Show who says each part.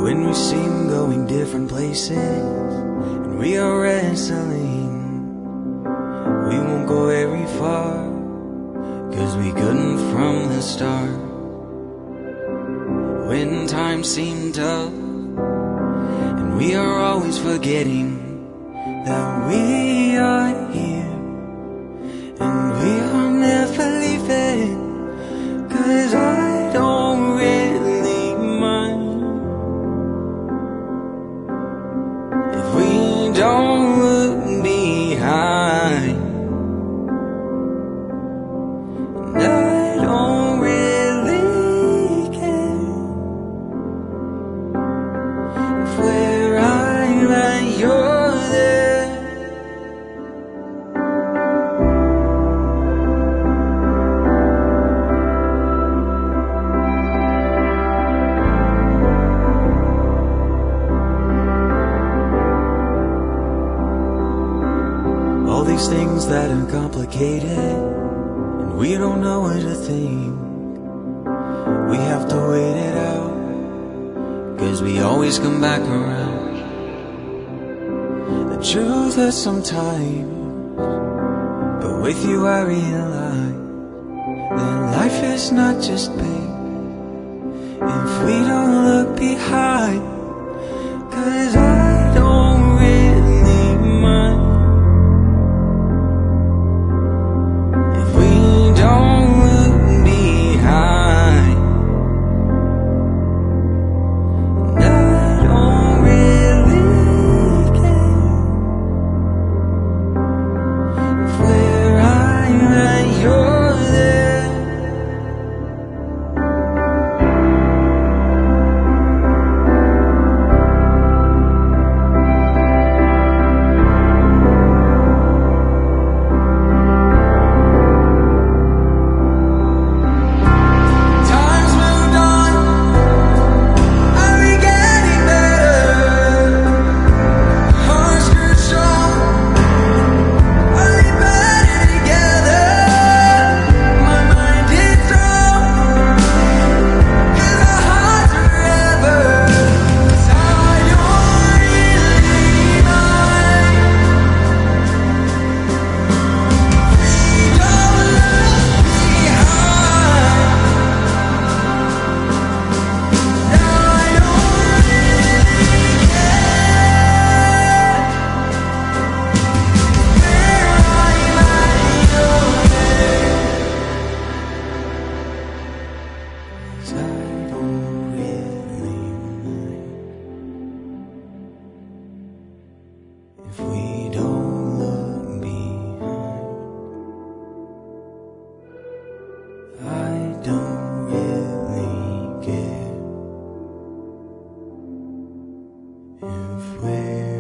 Speaker 1: When we seem going different places and we are wrestling, we won't go very far, 'cause we couldn't from the start. When times seem tough and we are always forgetting that we are here and we are never leaving, 'cause I don't really mind if we don't look behind. And I don't really care if where I'm at you're there. All these things that are complicated, and we don't know what to think. We have to wait it out, 'cause we always come back around. The truth hurts sometimes, but with you I realize that life is not just pain if we don't look behind. 'Cause I don't really mind if we don't look behind. And I don't really care if where I'm at you're there. Times moved on, I'll be getting better. Hearts grew strong, I'll be better together. My mind is strong, 'cause our hearts are forever. 'Cause I don't really mind we don't look behind. I don't really care where I'm at you're there. 'Cause I don't really mind if we don't look behind. I don't really care if we're